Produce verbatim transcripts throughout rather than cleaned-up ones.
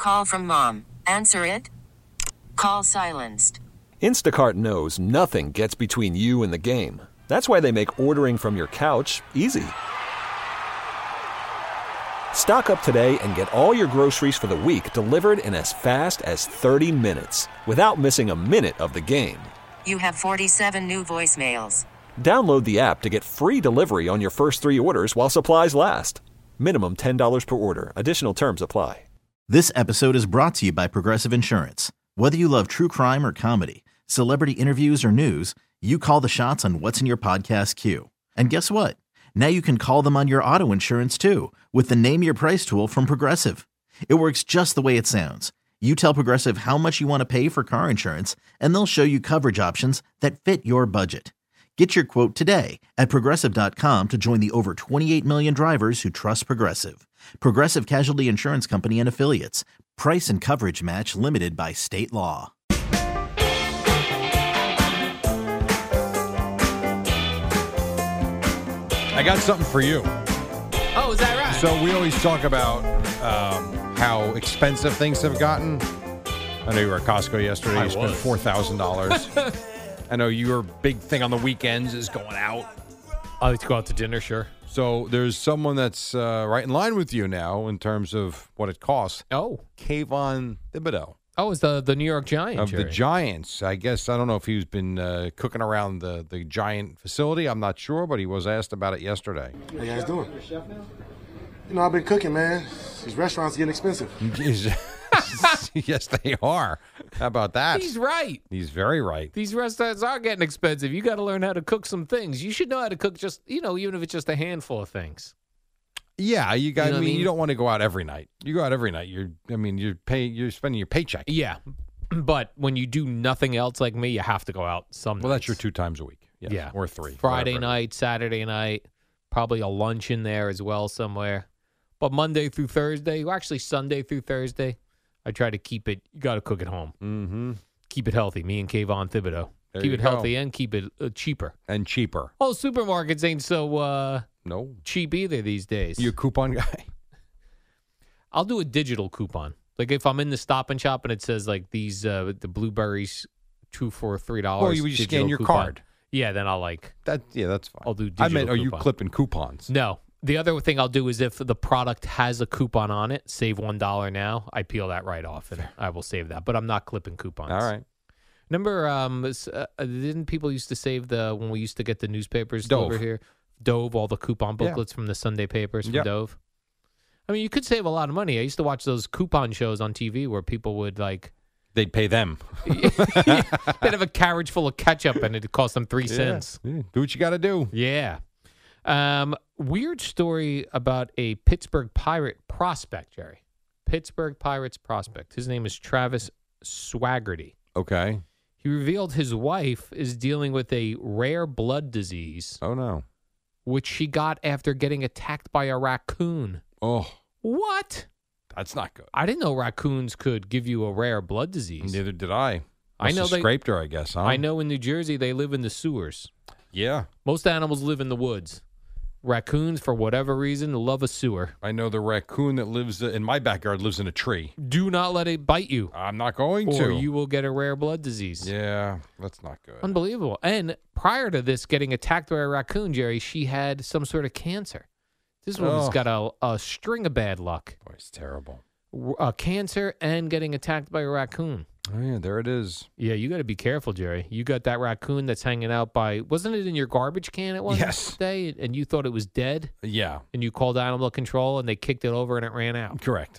Call from mom. Answer it. Call silenced. Instacart knows nothing gets between you and the game. That's why they make ordering from your couch easy. Stock up today and get all your groceries for the week delivered in as fast as thirty minutes without missing a minute of the game. You have forty-seven new voicemails. Download the app to get free delivery on your first three orders while supplies last. Minimum ten dollars per order. Additional terms apply. This episode is brought to you by Progressive Insurance. Whether you love true crime or comedy, celebrity interviews or news, you call the shots on what's in your podcast queue. And guess what? Now you can call them on your auto insurance too with the Name Your Price tool from Progressive. It works just the way it sounds. You tell Progressive how much you want to pay for car insurance, and they'll show you coverage options that fit your budget. Get your quote today at Progressive dot com to join the over twenty-eight million drivers who trust Progressive. Progressive Casualty Insurance Company and Affiliates. Price and coverage match limited by state law. I got something for you. Oh, is that right? So we always talk about um, how expensive things have gotten. I know you were at Costco yesterday. I You spent was. four thousand dollars. I know your big thing on the weekends is going out. I like to go out to dinner, sure. So there's someone that's uh, right in line with you now in terms of what it costs. Oh. Kayvon Thibodeau Oh, it's the, the New York Giants. of the Jerry. Giants. I guess, I don't know if he's been uh, cooking around the, the Giant facility. I'm not sure, but he was asked about it yesterday. How you guys doing? You know, I've been cooking, man. These restaurants getting expensive. Yes, they are. How about that? He's right. He's very right. These restaurants are getting expensive. You got to learn how to cook some things. You should know how to cook just, you know, even if it's just a handful of things. Yeah, you got. You know I what I mean, mean? you don't want to go out every night. You go out every night. You're. I mean, you're pay. You're spending your paycheck. Yeah. But when you do nothing else like me, you have to go out some Well, that's nights. your two times a week. Yes, Yeah. or three. Friday whatever. night, Saturday night, probably a lunch in there as well somewhere. But Monday through Thursday, well, actually Sunday through Thursday, I try to keep it. You got to cook at home. Mm-hmm. Keep it healthy. Me and Kayvon Thibodeau. There keep you it go. healthy and keep it uh, cheaper. And cheaper. Oh, supermarkets ain't so uh, No. cheap either these days. You a coupon guy? I'll do a digital coupon. Like if I'm in the Stop and Shop and it says like these uh, the blueberries two for three dollars. Well, you would just scan your card. Yeah, then I'll like That. Yeah, that's fine. I'll do I digital meant, are you coupon. clipping coupons? No. The other thing I'll do is if the product has a coupon on it, save one dollar now, I peel that right off and I will save that. But I'm not clipping coupons. All right. Remember, um, this, uh, didn't people used to save the, when we used to get the newspapers Dove. over here? Dove, all the coupon Yeah. booklets from the Sunday papers from Yep. Dove. I mean, you could save a lot of money. I used to watch those coupon shows on T V where people would like, They'd pay them. they'd have a carriage full of ketchup and it'd cost them three cents. Yeah. Do what you got to do. Yeah. Um, weird story about a Pittsburgh Pirate prospect, Jerry. Pittsburgh Pirates prospect. His name is Travis Swaggerty. Okay. He revealed his wife is dealing with a rare blood disease, Oh no. which she got after getting attacked by a raccoon. Oh, What? that's not good. I didn't know raccoons could give you a rare blood disease. Neither did I. I Must know have they- scraped her, I guess, huh? I know in New Jersey they live in the sewers. Yeah. Most animals live in the woods. Raccoons, for whatever reason, love a sewer. I know the raccoon that lives in my backyard lives in a tree. Do not let it bite you, I'm not going or to. you will get a rare blood disease. Yeah, that's not good. Unbelievable. And prior to this getting attacked by a raccoon, Jerry, she had some sort of cancer. This woman's Oh. got a, a string of bad luck. Boy, it's terrible. R- A cancer and getting attacked by a raccoon. Oh, yeah, there it is. Yeah, you got to be careful, Jerry. You got that raccoon that's hanging out by, wasn't it in your garbage can at one Yes. day? And you thought it was dead? Yeah, And you called animal control and they kicked it over and it ran out. correct.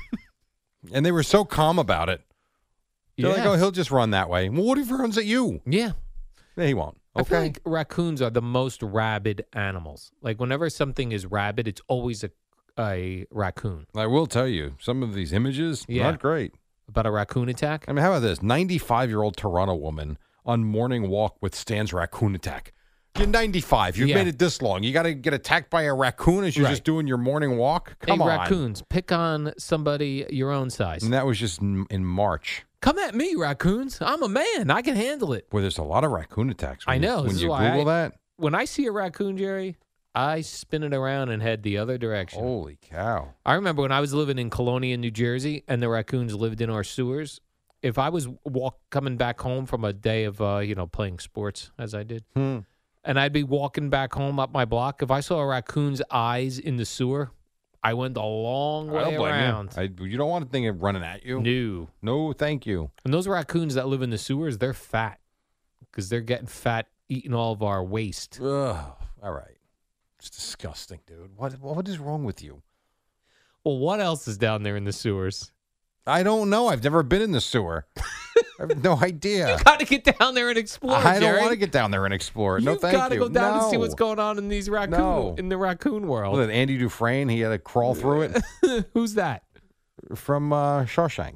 And they were so calm about it. They're like, oh, he'll just run that way. Well, what if he runs at you? yeah. No, he won't. I feel Okay. like raccoons are the most rabid animals. Like whenever something is rabid, it's always a, a raccoon. I will tell you, some of these images, Yeah. not great. About a raccoon attack? I mean, how about this? ninety-five-year-old Toronto woman on morning walk withstands raccoon attack. You're ninety-five. You've Yeah. made it this long. You got to get attacked by a raccoon as you're Right. just doing your morning walk? Come hey, on. raccoons, pick on somebody your own size. And that was just in, in March, Come at me, raccoons. I'm a man. I can handle it. where there's a lot of raccoon attacks. When I know. You, This when is you why Google I- that, When I see a raccoon, Jerry, I spin it around and head the other direction. Holy cow. I remember when I was living in Colonia, New Jersey, and the raccoons lived in our sewers. If I was walk coming back home from a day of, uh, you know, playing sports, as I did, Hmm. and I'd be walking back home up my block, if I saw a raccoon's eyes in the sewer, I went a long I way don't blame around. you. I, you don't want a thing running at you. No. No, thank you. And those raccoons that live in the sewers, they're fat because they're getting fat eating all of our waste. Ugh. All right. It's disgusting, dude. What What is wrong with you? Well, what else is down there in the sewers? I don't know. I've never been in the sewer. I have no idea. You got to get down there and explore. I don't Jerry. want to get down there and explore it. No, You've thank got to you. go down no. and see what's going on in these raccoon No. in the raccoon world. Was it Andy Dufresne? He had to crawl through it Who's that? from uh, Shawshank.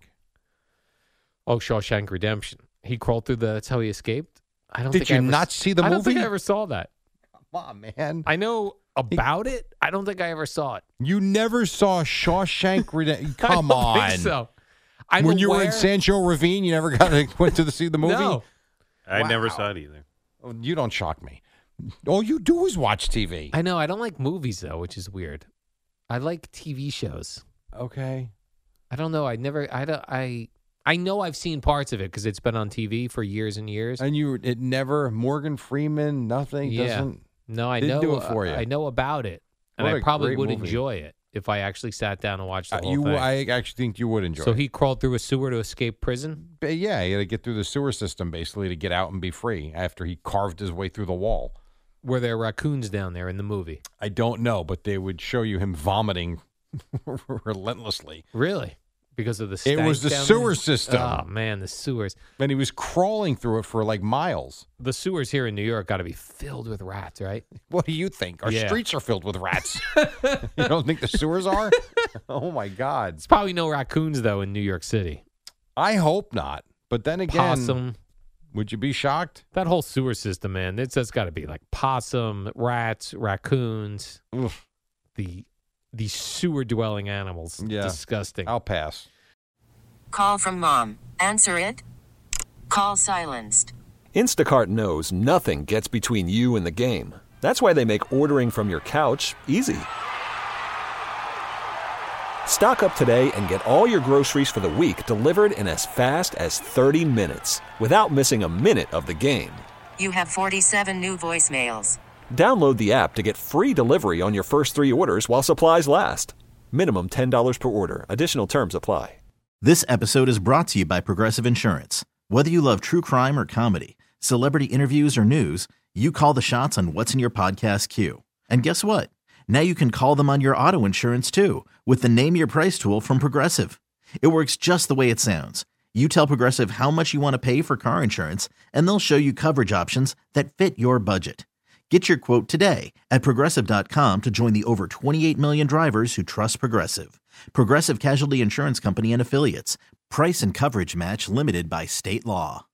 Oh, Shawshank Redemption. He crawled through the. That's how he escaped. I don't. Did think you I ever, not see the I don't movie? think I ever saw that. Come on, man. I know about it. I don't think I ever saw it. You never saw Shawshank Redemption? Come I don't on. think so. I'm when you were aware- in Sancho Ravine, you never got to, went to the, see the movie? No. I never Wow. saw it either. Oh, you don't shock me. All you do is watch T V. I know. I don't like movies though, which is weird. I like T V shows. Okay. I don't know. I never. I don't. I. I know I've seen parts of it because it's been on T V for years and years. And you, it never, Morgan Freeman, nothing, Yeah. doesn't. No, I Didn't know. do it for uh, you. I know about it, and What I a probably great would movie. enjoy it if I actually sat down and watched the Uh, whole you, thing. I actually think you would enjoy so it. he crawled through a sewer to escape prison. But yeah, he had to get through the sewer system basically to get out and be free after he carved his way through the wall. Were there raccoons down there in the movie? I don't know, but they would show you him vomiting relentlessly. Really? Because of the It stank was the down sewer there? system. Oh man, the sewers. And he was crawling through it for like miles. The sewers here in New York got to be filled with rats, right? What do you think? Our Yeah. streets are filled with rats. You don't think the sewers are? Oh my God. It's probably no raccoons though in New York City. I hope not. But then again, Possum. would you be shocked? That whole sewer system, man. It's just got to be like possum, rats, raccoons. Oof. The the sewer dwelling animals. Yeah. Disgusting. I'll pass. Call from mom. Answer it. Call silenced. Instacart knows nothing gets between you and the game. That's why they make ordering from your couch easy. Stock up today and get all your groceries for the week delivered in as fast as thirty minutes without missing a minute of the game. You have forty-seven new voicemails. Download the app to get free delivery on your first three orders while supplies last. Minimum ten dollars per order. Additional terms apply. This episode is brought to you by Progressive Insurance. Whether you love true crime or comedy, celebrity interviews or news, you call the shots on what's in your podcast queue. And guess what? Now you can call them on your auto insurance too with the Name Your Price tool from Progressive. It works just the way it sounds. You tell Progressive how much you want to pay for car insurance, and they'll show you coverage options that fit your budget. Get your quote today at Progressive dot com to join the over twenty-eight million drivers who trust Progressive. Progressive Casualty Insurance Company and Affiliates. Price and coverage match limited by state law.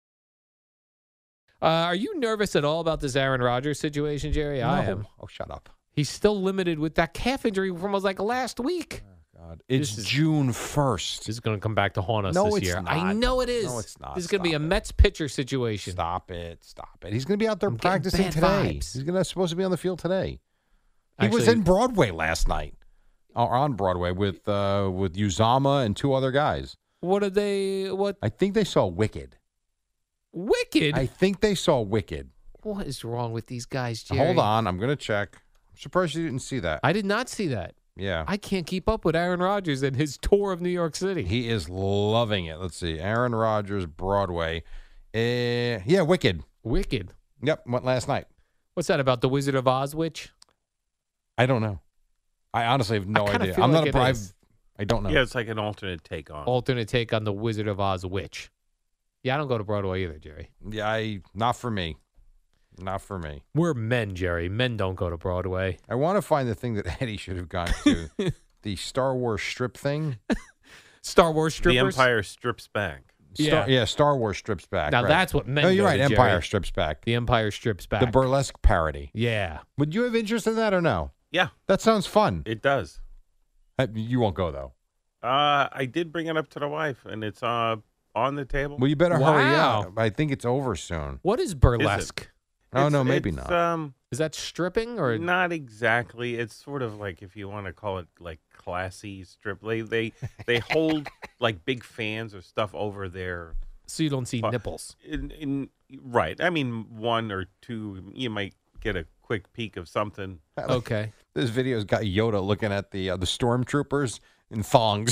Uh, are you nervous at all about this Aaron Rodgers situation, Jerry? I No. am. Oh, shut up. He's still limited with that calf injury from was like last week. God. It's This is- June first. This is going to come back to haunt us No, this it's year. not. I know it is. No, it's not. This is going to be a Stop it. Mets pitcher situation. Stop it. Stop it. He's going to be out there I'm getting practicing bad today. vibes. He's gonna supposed to be on the field today. He was Actually- in Broadway last night. Or on Broadway with uh, with Uzama and two other guys. What are they? What? I think they saw Wicked. Wicked? I think they saw Wicked. What is wrong with these guys, Jerry? Hold on. I'm going to check. I'm surprised you didn't see that. I did not see that. yeah. I can't keep up with Aaron Rodgers and his tour of New York City. He is loving it. Let's see. Aaron Rodgers, Broadway. Uh, yeah, Wicked. Wicked. Yep, went last night. What's that about the Wizard of Oz witch? I don't know. I honestly have no I kinda idea. feel I'm like not it a bribe. is. I don't know. Yeah, it's like an alternate take on. Alternate take on the Wizard of Oz witch. Yeah, I don't go to Broadway either, Jerry. Yeah, I not for me. Not for me. We're men, Jerry. Men don't go to Broadway. I want to find the thing that Eddie should have gone to. The Star Wars strip thing. Star Wars the strippers. Empire strips back. Star, Yeah. yeah, Star Wars strips back. Now right. that's what men. No, you're go right. to, Empire Jerry. strips back. The Empire strips back. The burlesque parody. Yeah. Would you have interest in that or no? Yeah, That sounds fun. it does. Uh, You won't go though. Uh, I did bring it up to the wife, and it's uh on the table. Well, you better hurry Wow. up. I think it's over soon. What is burlesque? Oh, It's- no, maybe it's, not. Um, Is that stripping or not exactly. It's sort of like if you want to call it like classy strip. They they they hold like big fans or stuff over there. so you don't see Uh, nipples? In, in right. I mean, one or two. You might get a quick peek of something. Okay. This video's got Yoda looking at the uh, the stormtroopers in thongs.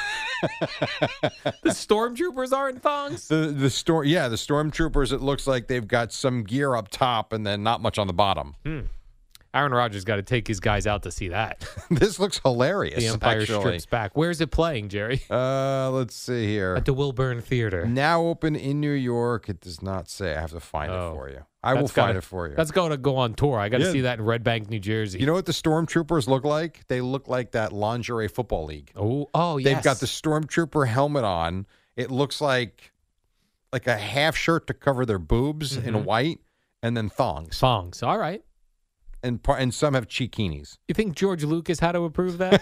The stormtroopers are in thongs. the the storm, yeah, the stormtroopers. It looks like they've got some gear up top and then not much on the bottom. Aaron Rodgers got to take his guys out to see that. This looks hilarious. The Empire actually. Strips Back. Where's it playing, Jerry? Uh, let's see here. At the Wilburn Theater. Now open in New York. It does not say. I have to find Oh. it for you. I will That's find gotta- it for you. That's going to go on tour. I got to Yeah. see that in Red Bank, New Jersey. You know what the stormtroopers look like? They look like that lingerie football league. Oh, oh, yes. They've got the stormtrooper helmet on. It looks like like a half shirt to cover their boobs Mm-hmm. in white, and then thongs. thongs. All right. And par- and some have chikinis. You think George Lucas had to approve that?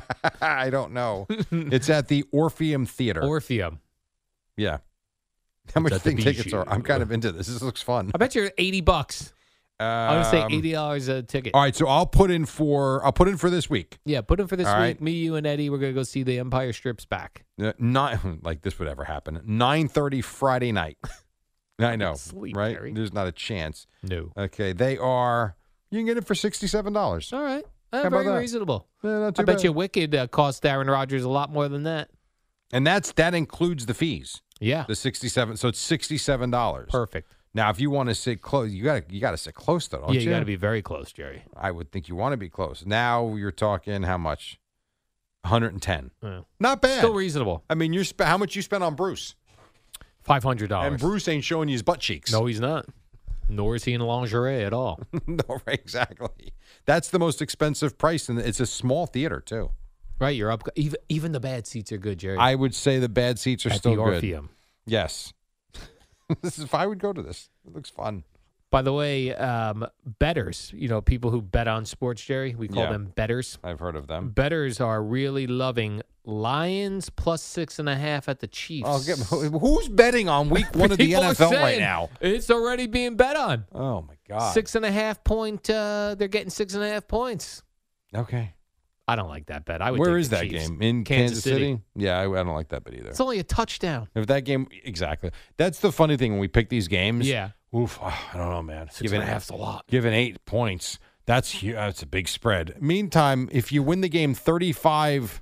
I don't know. It's at the Orpheum Theater. Orpheum. yeah. How much at the think tickets Bijou. are? I'm kind of into this. This looks fun. I bet you're eighty bucks. I'm going to say Um, eighty dollars a ticket. All right, so I'll put in for I'll put in for this week. Yeah, put him for this All week. right. Me, you, and Eddie, we're going to go see the Empire Strips Back. Uh, not like this would ever happen. nine thirty Friday night. I know, Sleep, right? Harry. There's not a chance. No. Okay, they are. You can get it for sixty-seven dollars. All right. Uh, How about very that? reasonable. not too I bet bad. you Wicked uh, cost Aaron Rodgers a lot more than that. And that's that includes the fees. Yeah. The sixty-seven. So it's sixty-seven dollars. Perfect. Now, if you want to sit close, you got to you got to sit close though, don't yeah, you? you got to be very close, Jerry. I would think you want to be close. Now you're talking how much? one hundred ten. Yeah. Not bad. Still reasonable. I mean, you sp- how much you spent on Bruce? five hundred dollars. And Bruce ain't showing you his butt cheeks. No, he's not. Nor is he in lingerie at all. no, right, exactly. That's the most expensive price, and it's a small theater too. Right, you're up. Even even the bad seats are good, Jerry. I would say the bad seats are At still the good. Orpheum. Yes. This is if I would go to this. It looks fun. By the way, um, bettors, you know, people who bet on sports, Jerry, we call Yeah. them bettors. I've heard of them. Bettors are really loving Lions plus six and a half at the Chiefs. Oh, get, who's betting on week one of the People N are F L right saying now? It's already being bet on. Oh my God. Six and a half point. Uh, they're getting six and a half points. Okay. I don't like that bet. I would. Where take is the that Chiefs. game? In Kansas Kansas, City? Yeah, I, I don't like that bet either. It's only a touchdown. If that game, exactly. That's the funny thing when we pick these games. Yeah. Oof, oh, I don't know, man. Six and a half's a lot. Given eight points, that's huge. That's a big spread. Meantime, if you win the game thirty-five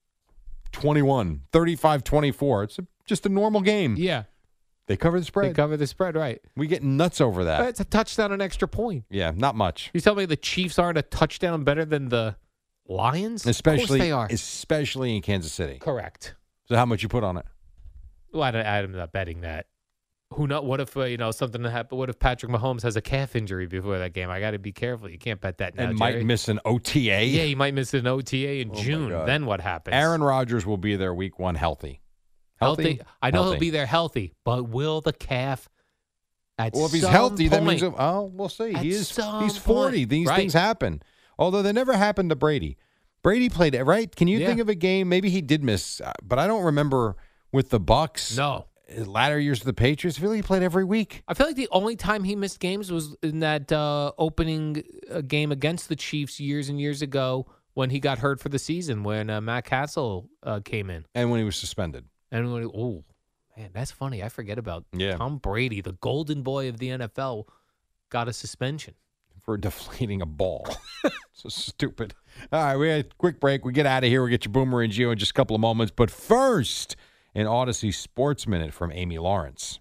twenty-one, thirty-five twenty-four, it's a, just a normal game. Yeah. They cover the They spread. cover the spread, right? we get nuts over that. It's a touchdown, an extra point. Yeah, not much. You tell me the Chiefs aren't a touchdown better than the Lions? Especially, of course they are. especially in Kansas City. Correct. So how much you put on it? Well, I don't, I'm not betting that. Who know? What if uh, you know something happened? What if Patrick Mahomes has a calf injury before that game? I got to be careful. You can't bet that now. And Jerry. might miss an O T A. Yeah, he might miss an O T A in Oh, my June. God. Then what happens? Aaron Rodgers will be there week one healthy. healthy. I know Healthy. he'll be there healthy, but will the calf? At Well, if he's some healthy, that point- means oh, we'll see. At He is some he's forty. point, These right. things happen. Although they never happened to Brady. Brady played it right. Can you Yeah. think of a game? Maybe he did miss, uh, but I don't remember with the Bucks. No. his latter years of the Patriots. I feel like he played every week. I feel like the only time he missed games was in that uh, opening uh, game against the Chiefs years and years ago when he got hurt for the season when uh, Matt Castle uh, came in. And when he was suspended. And when, oh, man, that's funny. I forget about Yeah. Tom Brady, the golden boy of the N F L, got a suspension. For deflating a ball. So stupid. All right, we had a quick break. We get out of here. We get your Boomer and Gio in just a couple of moments. But first, an Odyssey Sports Minute from Amy Lawrence.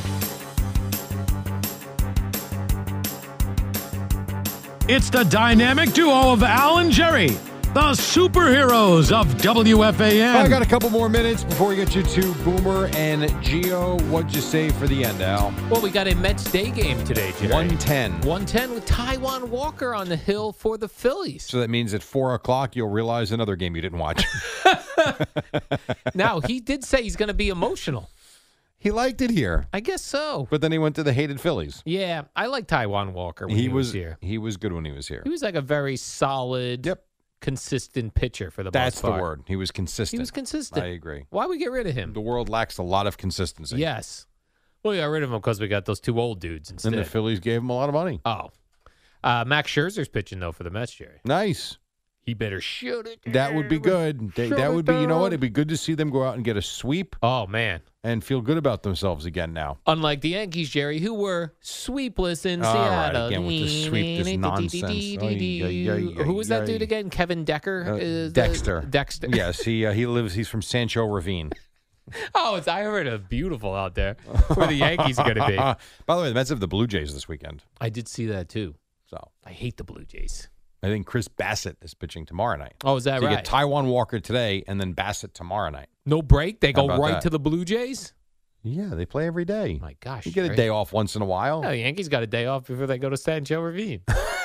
It's the dynamic duo of Al and Jerry, the superheroes of W F A N. I got a couple more minutes before we get you to Boomer and Gio. What'd you say for the end, Al? Well, we got a Mets day game today, Jerry. one ten. one ten with Taijuan Walker on the hill for the Phillies. So that means at four o'clock, you'll realize another game you didn't watch. Now, he did say he's going to be emotional. He liked it here, I guess so. but then he went to the hated Phillies. Yeah, I like Taijuan Walker when he, He was, was here. He was good when he was here. He was like a very solid, Yep. consistent pitcher for the That's most the part. word. He was consistent. He was consistent. I agree. Why we get rid of him? The world lacks a lot of consistency. Yes. Well, we got rid of him because we got those two old dudes instead. And the Phillies gave him a lot of money. Oh. Uh, Max Scherzer's pitching, though, for the Mets, Jerry. Nice. He better shoot it. That would be good. They, Shoot that it would be, you know down. what? It'd be good to see them go out and get a sweep Oh, man. and feel good about themselves again now. Unlike the Yankees, Jerry, who were sweepless in All right, Seattle. again with the sweep, this nonsense. Ay, ay, ay, Who was that ay. dude again? Kevin Decker? Uh, Is that- Dexter. Dexter. Yes, he uh, he lives. He's from Sancho Ravine. Oh, it's I heard it's beautiful out there. Where the Yankees are going to be. By the way, the Mets have the Blue Jays this weekend. I did see that too. So I hate the Blue Jays. I think Chris Bassett is pitching tomorrow night. Oh, is that so you right? get Taiwan Walker today and then Bassett tomorrow night. No break. They How go about right that? to the Blue Jays. Yeah, they play every day. My gosh, You get a Jerry. day off once in a while. No, the Yankees got a day off before they go to Sancho Ravine.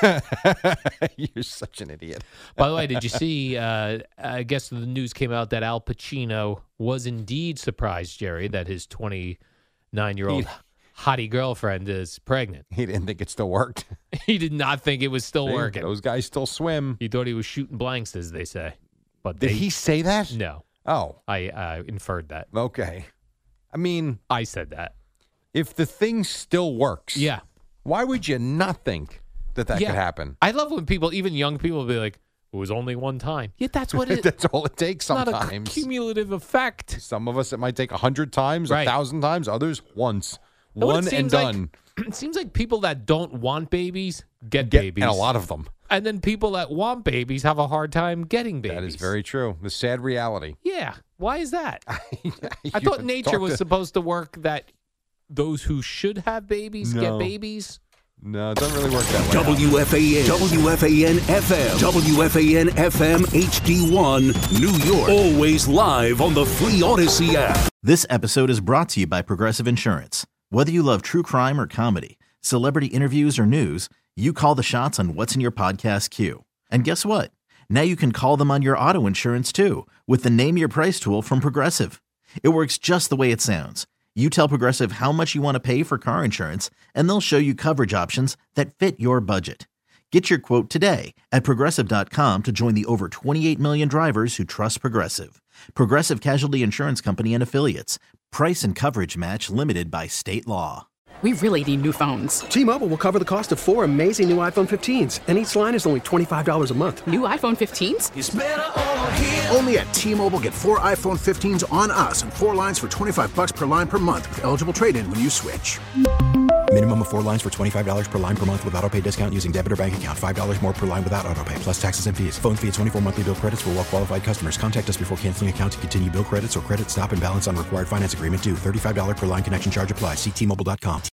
You're such an idiot. By the way, did you see? Uh, I guess the news came out that Al Pacino was indeed surprised, Jerry, that his twenty-nine-year-old hottie girlfriend is pregnant. He didn't think it still worked. He did not think it was still See, working. Those guys still swim. He thought he was shooting blanks, as they say. But Did they, he say that? No, Oh, I uh, inferred that. okay. I mean, I said that. if the thing still works, Yeah. why would you not think that that Yeah. could happen? I love when people, even young people, be like, "It was only one time." Yeah, that's what it is. That's all it takes It's not a sometimes. cumulative effect. Some of us, it might take a hundred times, a Right. thousand times. Others, once. You know what it One and seems like? done. It seems like people that don't want babies get, Get, babies, and a lot of them. and then people that want babies have a hard time getting babies. That is very true. The sad reality. Yeah. Why is that? I You thought nature talk was to- supposed to work that those who should have babies No. get babies. No, it doesn't really work that way. W F A N, W F A N F M, W F A N F M H D one, New York. Always live on the free Odyssey app. This episode is brought to you by Progressive Insurance. Whether you love true crime or comedy, celebrity interviews or news, you call the shots on what's in your podcast queue. And guess what? Now you can call them on your auto insurance too with the Name Your Price tool from Progressive. It works just the way it sounds. You tell Progressive how much you want to pay for car insurance, and they'll show you coverage options that fit your budget. Get your quote today at Progressive dot com to join the over twenty-eight million drivers who trust Progressive. Progressive Casualty Insurance Company and Affiliates. Price and coverage match limited by state law. We really need new phones. T-Mobile will cover the cost of four amazing new iPhone fifteens, and each line is only twenty-five dollars a month. New iPhone fifteens? It's better over here. Only at T-Mobile, get four iPhone fifteens on us and four lines for twenty-five bucks per line per month with eligible trade-in when you switch. Minimum of four lines for twenty-five dollars per line per month with autopay discount using debit or bank account. five dollars more per line without autopay, plus taxes and fees. Phone fee at twenty-four monthly bill credits for well-qualified customers. Contact us before canceling account to continue bill credits or credit stop and balance on required finance agreement due. thirty-five dollars per line connection charge applies. See T Mobile dot com.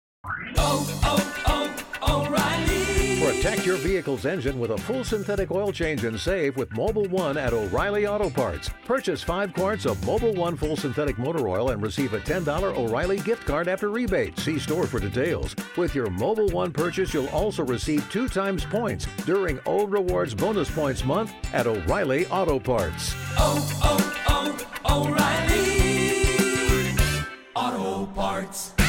Oh, oh, oh, O'Reilly. Protect your vehicle's engine with a full synthetic oil change and save with Mobile One at O'Reilly Auto Parts. Purchase five quarts of Mobile One full synthetic motor oil and receive a ten dollars O'Reilly gift card after rebate. See store for details. With your Mobile One purchase, you'll also receive two times points during O Rewards Bonus Points Month at O'Reilly Auto Parts. Oh, oh, oh, O'Reilly Auto Parts.